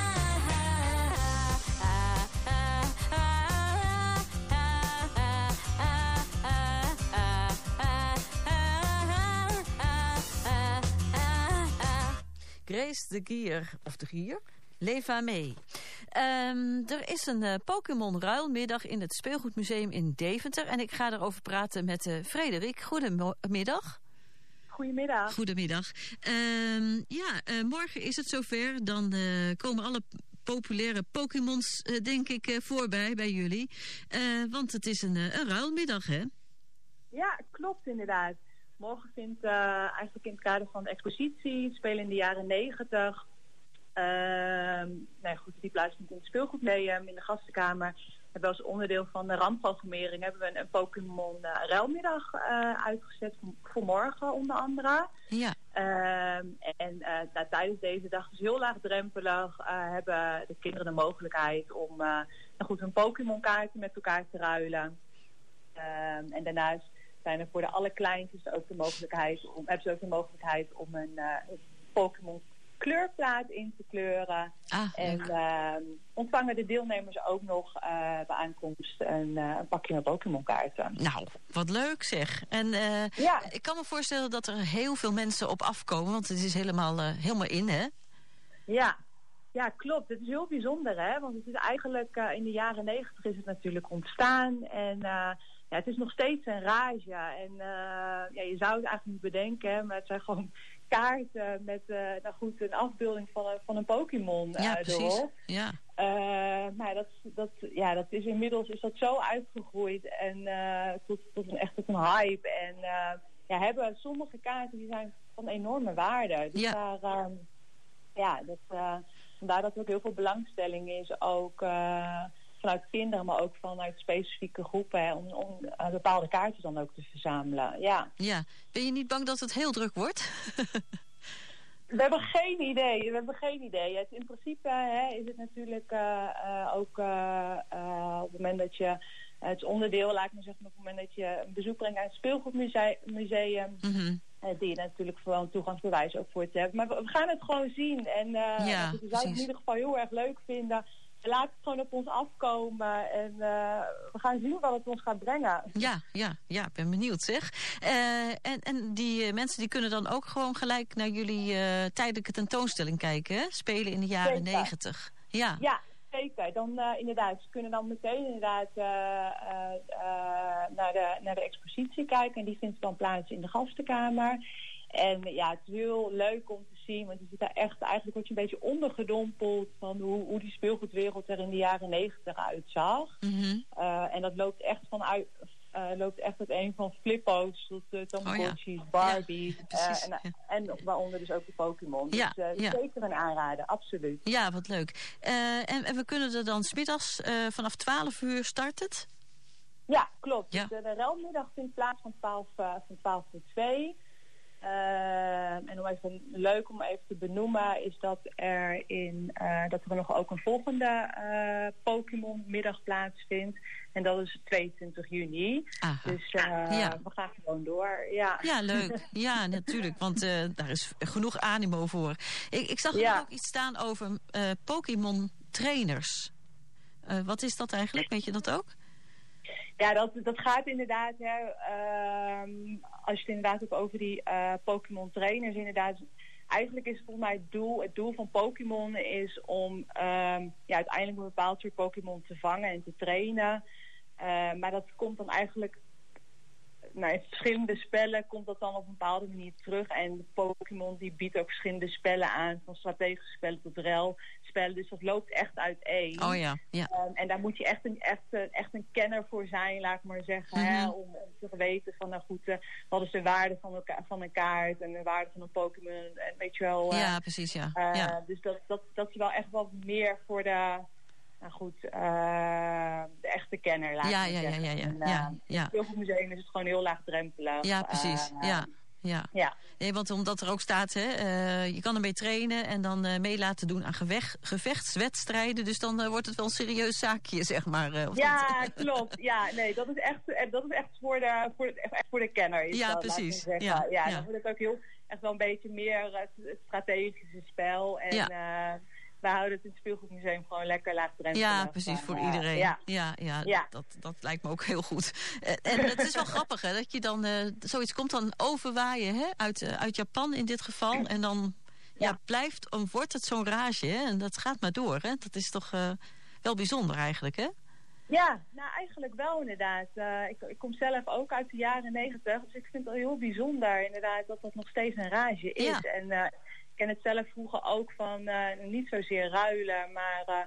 Grace de Gier, of de Gier, Leva mee. Um, er is een uh, Pokémon ruilmiddag in het Speelgoedmuseum in Deventer. En ik ga erover praten met uh, Frederik. Goedemiddag. Goedemiddag. Goedemiddag. Um, ja, uh, morgen is het zover. Dan uh, komen alle populaire Pokémons, uh, denk ik, uh, voorbij bij jullie. Uh, want het is een, uh, een ruilmiddag, hè? Ja, klopt inderdaad. Morgen vindt uh, eigenlijk in het kader van de expositie Spelen in de jaren negentig. Uh, nee, goed, die plaatsvindt in het Speelgoedmuseum in de gastenkamer. We hebben als onderdeel van de ramprogrammering hebben we een, een Pokémon uh, ruilmiddag uh, uitgezet voor, voor morgen onder andere. Ja. Uh, en uh, nou, tijdens deze dag, dus heel laagdrempelig, uh, hebben de kinderen de mogelijkheid om uh, nou goed, hun Pokémon kaarten met elkaar te ruilen. Uh, en daarnaast zijn er voor de allerkleinste ook de mogelijkheid om, hebben ze ook de mogelijkheid om een uh, Pokémon kleurplaat in te kleuren. Ah, en leuk. uh, ontvangen de deelnemers ook nog uh, bij aankomst een, uh, een pakje met Pokémon kaarten. Nou, wat leuk zeg. En uh, Ja. ik kan me voorstellen dat er heel veel mensen op afkomen, want het is helemaal, uh, helemaal in, hè? Ja. Ja, klopt. Het is heel bijzonder, hè? Want het is eigenlijk uh, in de jaren negentig is het natuurlijk ontstaan. En uh, ja, het is nog steeds een rage. En uh, ja, je zou het eigenlijk niet bedenken, hè? Maar het zijn gewoon kaarten met uh, nou goed, een afbeelding van een, van een Pokémon uh, Ja, precies. erop. Ja. Uh, maar dat, dat, ja, dat is inmiddels is dat zo uitgegroeid en uh, tot, tot een echt tot een hype. En uh, ja, hebben sommige kaarten die zijn van enorme waarde. Dus Ja. daar, um, ja, dat, uh, vandaar dat er ook heel veel belangstelling is, ook uh, vanuit kinderen, maar ook vanuit specifieke groepen, hè, om, om uh, bepaalde kaarten dan ook te verzamelen. Ja. Ja. Ben je niet bang dat het heel druk wordt? We hebben geen idee. We hebben geen idee. Het, in principe hè, is het natuurlijk uh, uh, ook uh, uh, op het moment dat je uh, het onderdeel, laat ik maar zeggen, op het moment dat je een bezoek brengt aan het speelgoedmuseum, museum, Mm-hmm. uh, die je natuurlijk gewoon toegangsbewijs ook voor te hebben. Maar we, we gaan het gewoon zien. En uh, Ja, we zouden het precies. in ieder geval heel erg leuk vinden. We laten het gewoon op ons afkomen en uh, we gaan zien wat het ons gaat brengen. Ja, ja, ja, ik ben benieuwd zeg. Uh, en, en die uh, mensen die kunnen dan ook gewoon gelijk naar jullie uh, tijdelijke tentoonstelling kijken, hè? Spelen in de jaren Zeker. negentig. Ja. Ja, zeker. Dan uh, inderdaad, ze kunnen dan meteen inderdaad uh, uh, uh, naar, de, naar de expositie kijken. En die vindt dan plaats in de gastenkamer. En ja, het is heel leuk om te zien, want je zit daar echt, eigenlijk word je een beetje ondergedompeld van hoe, hoe die speelgoedwereld er in de jaren negentig uitzag. Mm-hmm. Uh, en dat loopt echt vanuit, uh, loopt echt uiteen van Flippo's tot uh, Tamagotchis, Oh ja. Barbies, Ja, precies, uh, en, ja. en waaronder dus ook de Pokémon. Ja, Dus uh, ja. zeker een aanrader, absoluut. Ja, wat leuk. Uh, en, en we kunnen er dan 's middags uh, vanaf twaalf uur start het? Ja, klopt. Ja. Dus de, de ruilmiddag vindt plaats van twaalf, uh, van twaalf tot twee. Uh, en om even leuk om even te benoemen is dat er in uh, dat er nog ook een volgende uh, Pokémon middag plaatsvindt. En dat is tweeëntwintig juni. Aha. Dus uh, Ja. we gaan gewoon door. Ja, Ja, leuk. Ja, natuurlijk. Want uh, daar is genoeg animo voor. Ik, ik zag er Ja. ook iets staan over uh, Pokémon trainers. Uh, wat is dat eigenlijk? Weet je dat ook? Ja, dat, dat gaat inderdaad, hè, um, als je het inderdaad ook over die uh, Pokémon trainers inderdaad. Eigenlijk is het volgens mij het doel, het doel van Pokémon is om um, ja, uiteindelijk een bepaald soort Pokémon te vangen en te trainen. Uh, maar dat komt dan eigenlijk, nou, in verschillende spellen komt dat dan op een bepaalde manier terug. En de Pokémon die biedt ook verschillende spellen aan, van strategische spellen tot relspellen. Dus dat loopt echt uiteen. Oh ja, ja. Um, en daar moet je echt een, echt, een- echt een kenner voor zijn, laat ik maar zeggen. Mhm. Hè, om, om te weten van, nou goed, uh, wat is de waarde van, elka- van een kaart en de waarde van een Pokémon. En weet je wel. uh, Ja, precies, ja. uh, ja. Dus dat, dat, dat is wel echt wat meer voor de, nou goed, uh, de echte kenner, laat ik Ja, maar ja, ja, zeggen. ja, ja, En, uh, ja, ja. In heel veel museum is het gewoon heel laagdrempelig. Ja, precies. Uh, Ja, ja. ja. Nee, want omdat er ook staat, hè, uh, je kan ermee trainen en dan uh, mee laten doen aan gevecht, gevechtswedstrijden. Dus dan uh, wordt het wel een serieus zaakje, zeg maar. Uh, of Ja, niet? klopt. Ja, nee, dat is echt, eh, dat is echt voor de, voor de, echt voor de kenner. Is Ja, dat, laat ik precies. maar zeggen. Ja, ja, ja. dan wordt het ook heel, echt wel een beetje meer uh, het strategische spel. En Ja. uh, we houden het in het Speelgoedmuseum gewoon lekker laagdrempelig. Ja, precies, voor uh, iedereen. Ja. Ja, ja, Ja. Dat, dat lijkt me ook heel goed. Uh, en het is wel grappig, hè, dat je dan, uh, zoiets komt dan overwaaien, hè, uit, uh, uit Japan in dit geval. En dan ja. Ja, blijft, dan wordt het zo'n rage, hè, en dat gaat maar door, hè. Dat is toch uh, wel bijzonder eigenlijk, hè? Ja, nou eigenlijk wel inderdaad. Uh, ik, ik kom zelf ook uit de jaren negentig, dus ik vind het heel bijzonder inderdaad dat dat nog steeds een rage is. Ja. En uh, ik ken het zelf vroeger ook van uh, niet zozeer ruilen, maar uh,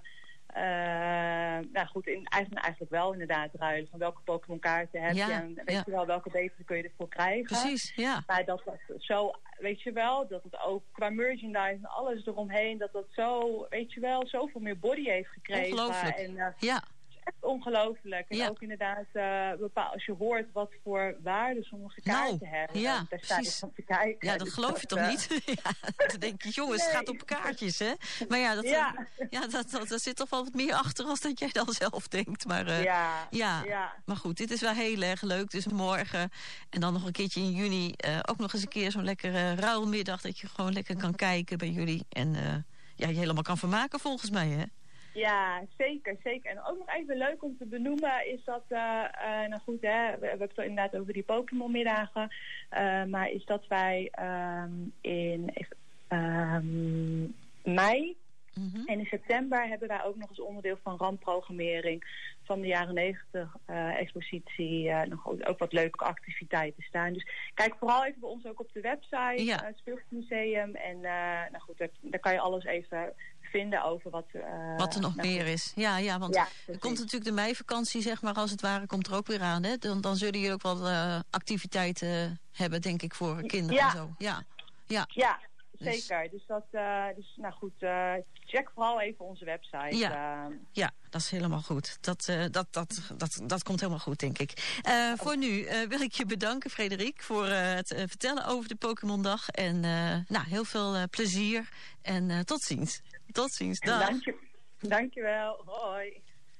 uh, nou goed, in, eigenlijk, eigenlijk wel inderdaad ruilen. Van welke Pokémon kaarten heb Ja, je en weet ja. je wel welke betere kun je ervoor krijgen. Precies, ja. Maar dat dat zo, weet je wel, dat het ook qua merchandise en alles eromheen, dat dat zo, weet je wel, zoveel meer body heeft gekregen. Ongelooflijk. En, uh, Ja. echt ongelooflijk. En Ja. ook inderdaad, uh, bepaal, als je hoort wat voor waarde sommige kaarten Nou, hebben. ja, daar sta je precies. van te kijken. Ja, dat Dus geloof je toch uh, niet? Ja, dan denk je, jongens, het Nee. gaat op kaartjes, hè? Maar ja, dat, Ja. ja dat, dat, er zit toch wel wat meer achter als dat jij dan zelf denkt. Maar, uh, Ja, ja. ja. maar goed, dit is wel heel erg leuk. Dus morgen en dan nog een keertje in juni uh, ook nog eens een keer zo'n lekkere ruilmiddag. Dat je gewoon lekker kan kijken bij jullie. En uh, ja, je helemaal kan vermaken volgens mij, hè? Ja, zeker, zeker. En ook nog even leuk om te benoemen is dat, uh, uh, nou goed, hè, we, we hebben het inderdaad over die Pokémon-middagen. Uh, maar is dat wij um, in even, um, mei Mm-hmm. en in september hebben wij ook nog als onderdeel van rampprogrammering van de jaren negentig uh, expositie uh, nog ook, ook wat leuke activiteiten staan. Dus kijk vooral even bij ons ook op de website, Ja. uh, het Speelgoedmuseum. En uh, nou goed, daar, daar kan je alles even vinden over wat, uh, Wat er nog nou meer goed. is. Ja, ja, want Ja, er precies. komt natuurlijk de meivakantie, zeg maar, als het ware, komt er ook weer aan. Hè? Dan, dan zullen jullie ook wel uh, activiteiten hebben, denk ik, voor kinderen Ja. en zo. Ja, ja. Ja, Dus- zeker. Dus dat, uh, dus nou goed, uh, check vooral even onze website. Ja. Uh, Ja, dat is helemaal goed. Dat, uh, dat, dat, dat, dat komt helemaal goed, denk ik. Uh, voor nu uh, wil ik je bedanken, Frederik, voor uh, het uh, vertellen over de Pokémon-dag. En uh, nou, heel veel uh, plezier. En uh, tot ziens. Tot ziens. Dag. dank je, dankjewel. Hoi.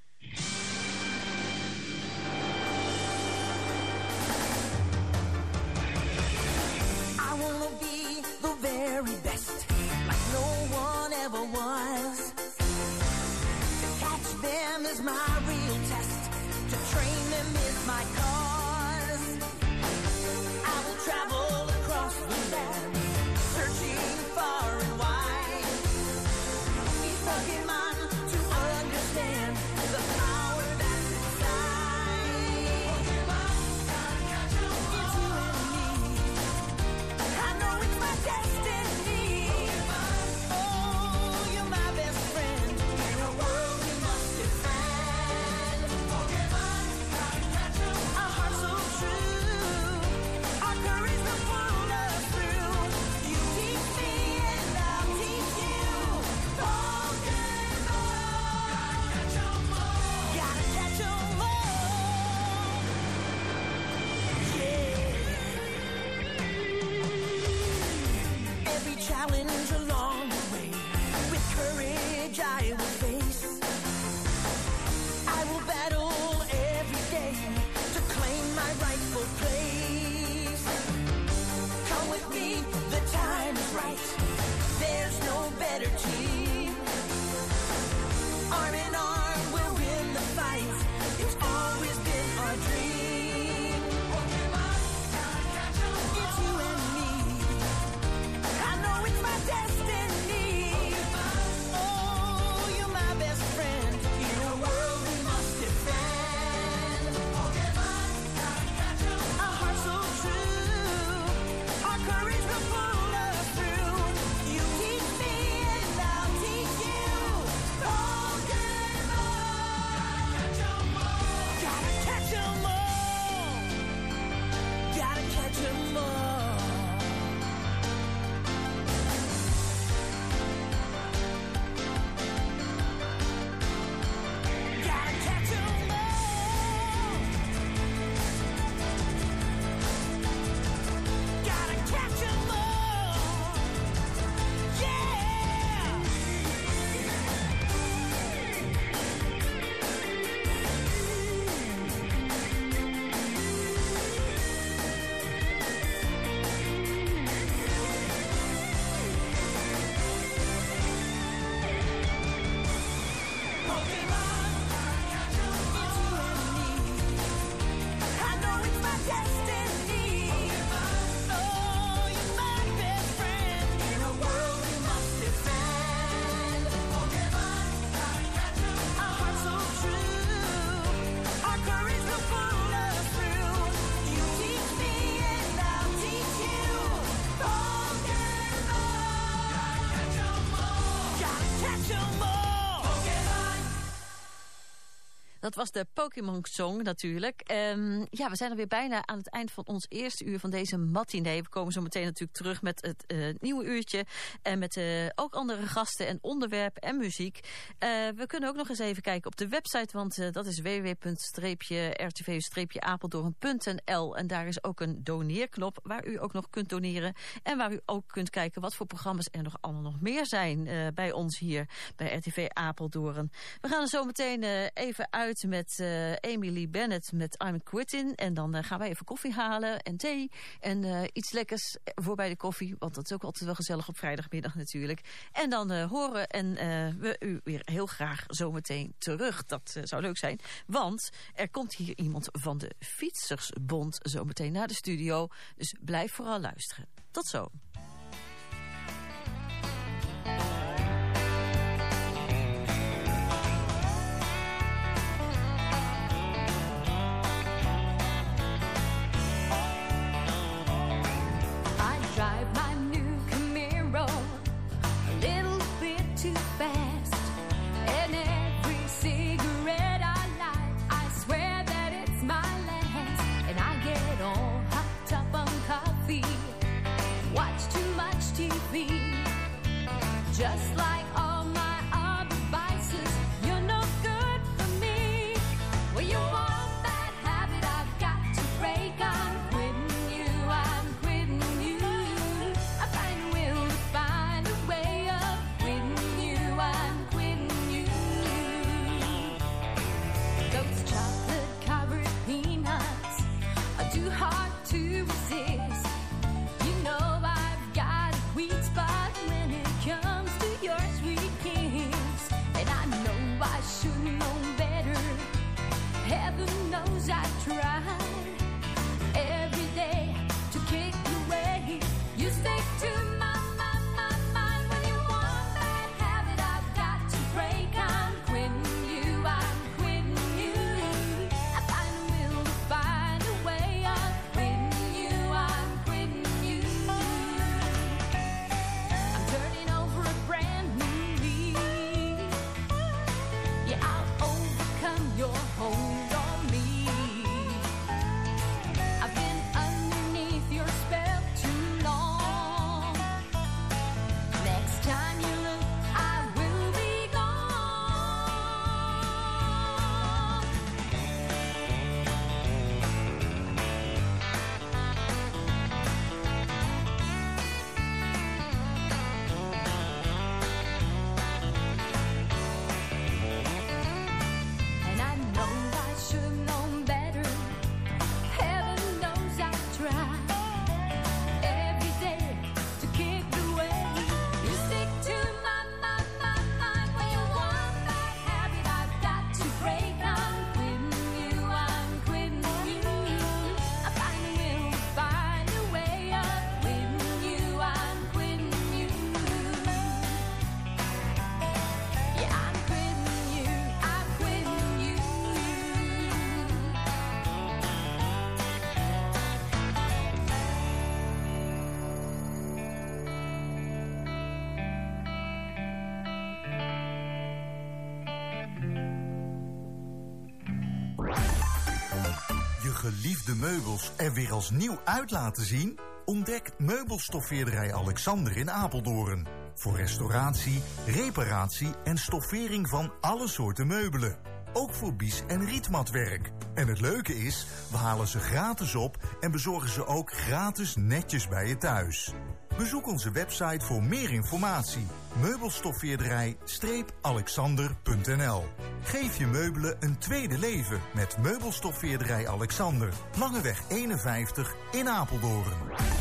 I wanna be the very best, like no one ever was. To catch them is my real test, to train them is my cause. I will travel across the land, searching far and wide. Each Pokemon to understand the power that's inside. It's you and me. I know it's my destiny. Oh, you're my best friend in a world we must defend. Our hearts so true, our courage will pull us through. You teach me and I'll teach you. Pokemon, gotta catch 'em all. Yeah. Every challenge along the way, with courage I will face. I will battle every day to claim my rightful place. Come with me, the time is right. There's no better team. Arm in arm, we'll win the fight. It's always been our dream. It's you and me. I know it's my destiny. Oh, you're my best friend in a world we must defend. Our hearts so true, our courage will pull us through. You teach me and I'll Dat was de Pokémon Song natuurlijk. Um, ja, we zijn er weer bijna aan het eind van ons eerste uur van deze matinee. We komen zo meteen natuurlijk terug met het uh, nieuwe uurtje. En met uh, ook andere gasten en onderwerpen en muziek. Uh, we kunnen ook nog eens even kijken op de website. Want uh, dat is w w w punt r t v u apeldoorn punt n l. En daar is ook een doneerknop waar u ook nog kunt doneren. En waar u ook kunt kijken wat voor programma's er nog allemaal nog meer zijn uh, bij ons hier bij R T V Apeldoorn. We gaan er zo meteen uh, even uit met uh, Emily Bennett met I'm Quittin'. En dan uh, gaan wij even koffie halen en thee en uh, iets lekkers voor bij de koffie. Want dat is ook altijd wel gezellig op vrijdagmiddag natuurlijk. En dan uh, horen en uh, we u weer heel graag zo meteen terug. Dat uh, zou leuk zijn. Want er komt hier iemand van de Fietsersbond zo meteen naar de studio. Dus blijf vooral luisteren. Tot zo. Drive my new Camaro a little bit too fast, and every cigarette I light, I swear that it's my last. And I get all hopped up on coffee, watch too much T V, just like all my other vices. You're no good for me. Well, you want that habit I've got to break. I'm quitting you, I'm quitting you. I find a will to find a way of quitting you, I'm quitting you. Those chocolate covered peanuts are too hard to resist. You know I've got a weak spot when it comes to your sweet kiss. And I know I should know better. Heaven knows I tried every day to kick you away. You stick to my, my, my mind when you want that habit I've got to break. I'm quitting you, I'm quitting you. I find a will to find a way of quitting you, I'm quitting you. I'm turning over a brand new leaf. Yeah, I'll overcome your hold on me. I've been underneath your spell too long. Next time you look, I will be And I know I should know better. Heaven knows I try every day to keep the way. You stick to my, my, my mind when you want that habit I've got to break. I'm quitting you, I'm quitting you. I find a will, find a way of quitting you, I'm quitting you. Yeah, I'm quitting you, I'm quitting you. Je geliefde meubels er weer als nieuw uit laten zien? Ontdek meubelstoffeerderij Alexander in Apeldoorn. Voor restauratie, reparatie en stoffering van alle soorten meubelen. Ook voor bies- en rietmatwerk. En het leuke is, we halen ze gratis op en bezorgen ze ook gratis netjes bij je thuis. Bezoek onze website voor meer informatie. meubelstoffeerderij alexander punt n l. Geef je meubelen een tweede leven met meubelstoffeerderij Alexander. Langeweg eenenvijftig in Apeldoorn.